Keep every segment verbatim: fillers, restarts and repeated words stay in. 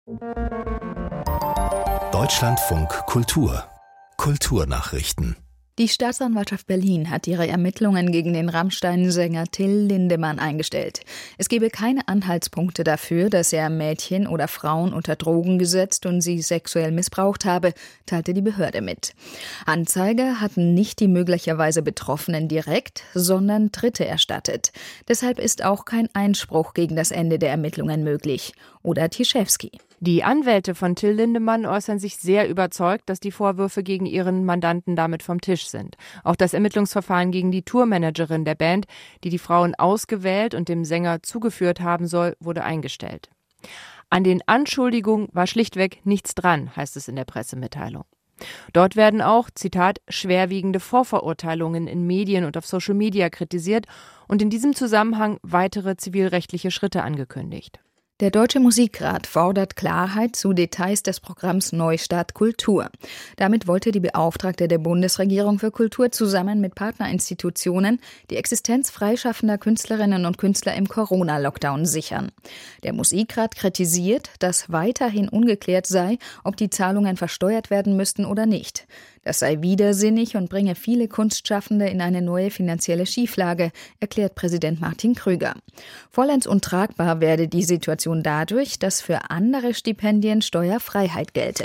Deutschlandfunk Kultur Kulturnachrichten. Die Staatsanwaltschaft Berlin hat ihre Ermittlungen gegen den Rammstein-Sänger Till Lindemann eingestellt. Es gebe keine Anhaltspunkte dafür, dass er Mädchen oder Frauen unter Drogen gesetzt und sie sexuell missbraucht habe, teilte die Behörde mit. Anzeiger hatten nicht die möglicherweise Betroffenen direkt, sondern Dritte erstattet. Deshalb ist auch kein Einspruch gegen das Ende der Ermittlungen möglich. Oder Tischewski. Die Anwälte von Till Lindemann äußern sich sehr überzeugt, dass die Vorwürfe gegen ihren Mandanten damit vom Tisch sind. Auch das Ermittlungsverfahren gegen die Tourmanagerin der Band, die die Frauen ausgewählt und dem Sänger zugeführt haben soll, wurde eingestellt. An den Anschuldigungen war schlichtweg nichts dran, heißt es in der Pressemitteilung. Dort werden auch, Zitat, schwerwiegende Vorverurteilungen in Medien und auf Social Media kritisiert und in diesem Zusammenhang weitere zivilrechtliche Schritte angekündigt. Der Deutsche Musikrat fordert Klarheit zu Details des Programms Neustart Kultur. Damit wollte die Beauftragte der Bundesregierung für Kultur zusammen mit Partnerinstitutionen die Existenz freischaffender Künstlerinnen und Künstler im Corona-Lockdown sichern. Der Musikrat kritisiert, dass weiterhin ungeklärt sei, ob die Zahlungen versteuert werden müssten oder nicht. Das sei widersinnig und bringe viele Kunstschaffende in eine neue finanzielle Schieflage, erklärt Präsident Martin Krüger. Vollends untragbar werde die Situation dadurch, dass für andere Stipendien Steuerfreiheit gelte.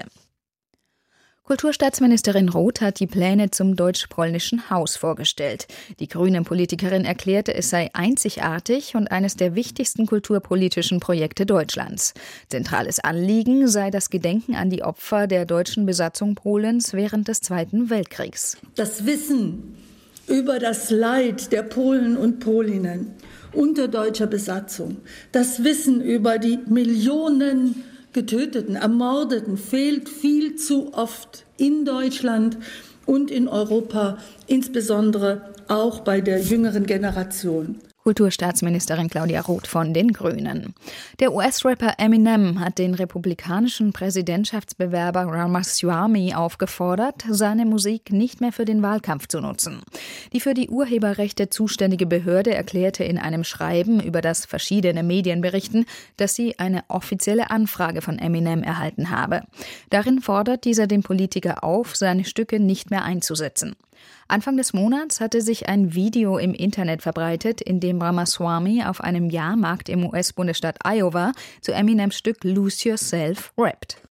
Kulturstaatsministerin Roth hat die Pläne zum deutsch-polnischen Haus vorgestellt. Die Grünen-Politikerin erklärte, es sei einzigartig und eines der wichtigsten kulturpolitischen Projekte Deutschlands. Zentrales Anliegen sei das Gedenken an die Opfer der deutschen Besatzung Polens während des Zweiten Weltkriegs. Das Wissen über das Leid der Polen und Polinnen unter deutscher Besatzung, das Wissen über die Millionen Getöteten, Ermordeten fehlt viel zu oft in Deutschland und in Europa, insbesondere auch bei der jüngeren Generation. Kulturstaatsministerin Claudia Roth von den Grünen. Der U S-Rapper Eminem hat den republikanischen Präsidentschaftsbewerber Ramaswamy aufgefordert, seine Musik nicht mehr für den Wahlkampf zu nutzen. Die für die Urheberrechte zuständige Behörde erklärte in einem Schreiben, über das verschiedene Medien berichten, dass sie eine offizielle Anfrage von Eminem erhalten habe. Darin fordert dieser den Politiker auf, seine Stücke nicht mehr einzusetzen. Anfang des Monats hatte sich ein Video im Internet verbreitet, in dem Ramaswamy auf einem Jahrmarkt im U S-Bundesstaat Iowa zu Eminems Stück Lose Yourself rappt.